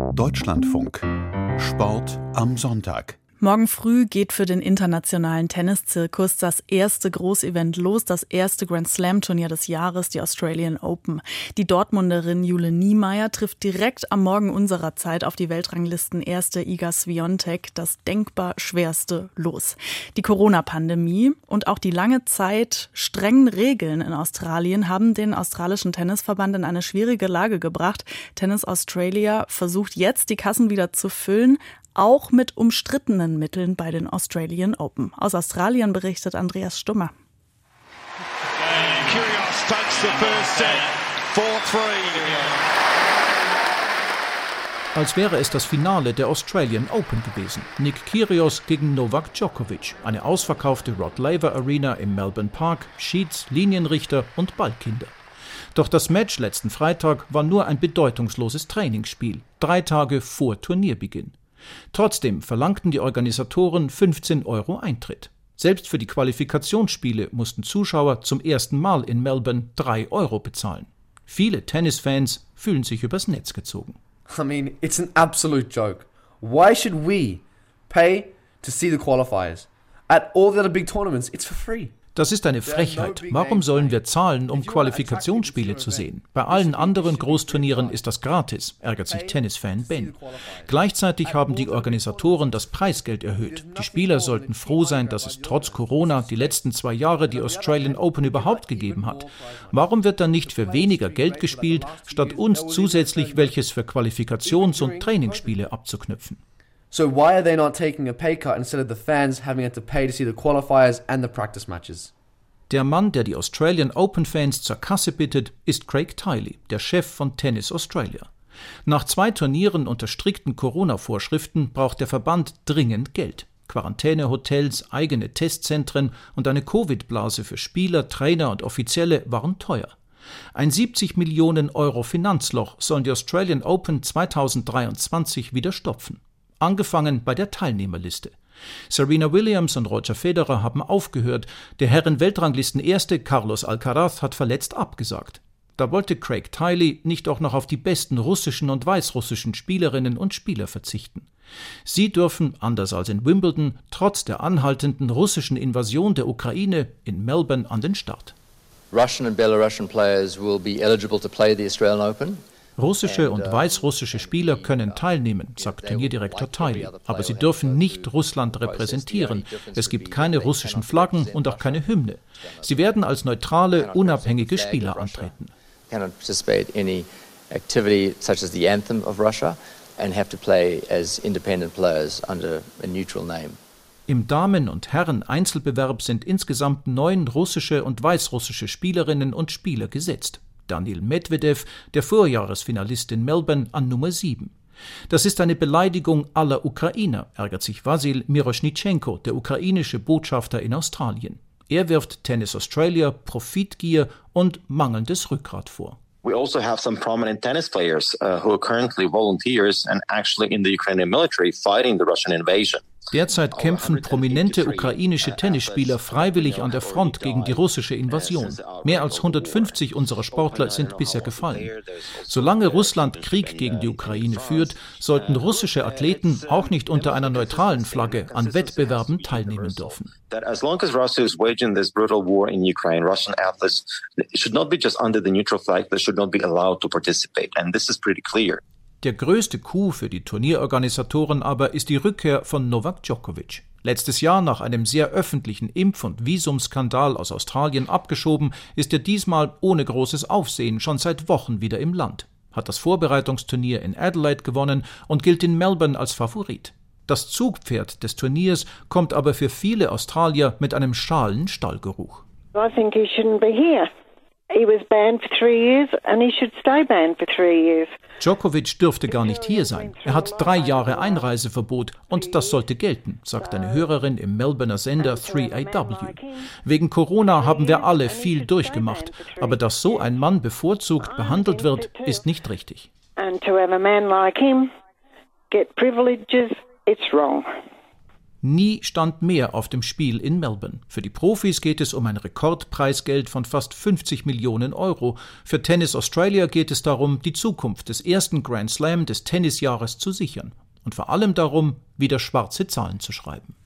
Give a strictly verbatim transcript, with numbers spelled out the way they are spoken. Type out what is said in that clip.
Deutschlandfunk. Sport am Sonntag. Morgen früh geht für den internationalen Tenniszirkus das erste Großevent los, das erste Grand-Slam-Turnier des Jahres, die Australian Open. Die Dortmunderin Jule Niemeyer trifft direkt am Morgen unserer Zeit auf die Weltranglisten erste Iga Swiatek das denkbar schwerste Los. Die Corona-Pandemie und auch die lange Zeit strengen Regeln in Australien haben den australischen Tennisverband in eine schwierige Lage gebracht. Tennis Australia versucht jetzt, die Kassen wieder zu füllen, auch mit umstrittenen Mitteln bei den Australian Open. Aus Australien berichtet Andreas Stummer. Kyrgios takes the first set, four three. Als wäre es das Finale der Australian Open gewesen. Nick Kyrgios gegen Novak Djokovic. Eine ausverkaufte Rod Laver Arena im Melbourne Park, Sheets, Linienrichter und Ballkinder. Doch das Match letzten Freitag war nur ein bedeutungsloses Trainingsspiel, drei Tage vor Turnierbeginn. Trotzdem verlangten die Organisatoren fünfzehn Euro Eintritt. Selbst für die Qualifikationsspiele mussten Zuschauer zum ersten Mal in Melbourne drei Euro bezahlen. Viele Tennisfans fühlen sich übers Netz gezogen. I mean, it's an absolute joke. Why should we pay to see the qualifiers? At all the other big tournaments, it's for free. Das ist eine Frechheit. Warum sollen wir zahlen, um Qualifikationsspiele zu sehen? Bei allen anderen Großturnieren ist das gratis, ärgert sich Tennisfan Ben. Gleichzeitig haben die Organisatoren das Preisgeld erhöht. Die Spieler sollten froh sein, dass es trotz Corona die letzten zwei Jahre die Australian Open überhaupt gegeben hat. Warum wird dann nicht für weniger Geld gespielt, statt uns zusätzlich welches für Qualifikations- und Trainingsspiele abzuknüpfen? So why are they not taking a pay cut instead of the fans having to pay to see the qualifiers and the practice matches? Der Mann, der die Australian Open-Fans zur Kasse bittet, ist Craig Tiley, der Chef von Tennis Australia. Nach zwei Turnieren unter strikten Corona-Vorschriften braucht der Verband dringend Geld. Quarantänehotels, eigene Testzentren und eine Covid-Blase für Spieler, Trainer und Offizielle waren teuer. Ein siebzig Millionen Euro Finanzloch sollen die Australian Open zweitausenddreiundzwanzig wieder stopfen. Angefangen bei der Teilnehmerliste. Serena Williams und Roger Federer haben aufgehört. Der Herren-Weltranglisten-Erste Carlos Alcaraz hat verletzt abgesagt. Da wollte Craig Tiley nicht auch noch auf die besten russischen und weißrussischen Spielerinnen und Spieler verzichten. Sie dürfen, anders als in Wimbledon, trotz der anhaltenden russischen Invasion der Ukraine in Melbourne an den Start. Russian and Belarusian players will be eligible to play the Australian Open. Russische und weißrussische Spieler können teilnehmen, sagt Turnierdirektor Tiley, aber sie dürfen nicht Russland repräsentieren. Es gibt keine russischen Flaggen und auch keine Hymne. Sie werden als neutrale, unabhängige Spieler antreten. Im Damen- und Herren-Einzelbewerb sind insgesamt neun russische und weißrussische Spielerinnen und Spieler gesetzt. Daniil Medvedev, der Vorjahresfinalist in Melbourne, an Nummer sieben. Das ist eine Beleidigung aller Ukrainer, ärgert sich Vasil Miroschnitschenko, der ukrainische Botschafter in Australien. Er wirft Tennis Australia Profitgier und mangelndes Rückgrat vor. We also have some prominent tennis players uh, who are currently volunteers and actually in the Ukrainian military fighting the Russian invasion. Derzeit kämpfen prominente ukrainische Tennisspieler freiwillig an der Front gegen die russische Invasion. Mehr als hundertfünfzig unserer Sportler sind bisher gefallen. Solange Russland Krieg gegen die Ukraine führt, sollten russische Athleten auch nicht unter einer neutralen Flagge an Wettbewerben teilnehmen dürfen. As long as Russia is waging this brutal war in Ukraine, Russian athletes should not be just under the neutral flag, they should not be allowed to participate, and this is pretty clear. Der größte Coup für die Turnierorganisatoren aber ist die Rückkehr von Novak Djokovic. Letztes Jahr nach einem sehr öffentlichen Impf- und Visumskandal aus Australien abgeschoben, ist er diesmal ohne großes Aufsehen schon seit Wochen wieder im Land. Hat das Vorbereitungsturnier in Adelaide gewonnen und gilt in Melbourne als Favorit. Das Zugpferd des Turniers kommt aber für viele Australier mit einem schalen Stallgeruch. I think he shouldn't be here. He was banned for three years and he should stay banned for three years. Djokovic dürfte gar nicht hier sein. Er hat drei Jahre Einreiseverbot und das sollte gelten, sagt eine Hörerin im Melbourner Sender drei A W. Wegen Corona haben wir alle viel durchgemacht, aber dass so ein Mann bevorzugt behandelt wird, ist nicht richtig. And to have a man like him get privileges, it's wrong. Nie stand mehr auf dem Spiel in Melbourne. Für die Profis geht es um ein Rekordpreisgeld von fast fünfzig Millionen Euro. Für Tennis Australia geht es darum, die Zukunft des ersten Grand Slam des Tennisjahres zu sichern. Und vor allem darum, wieder schwarze Zahlen zu schreiben.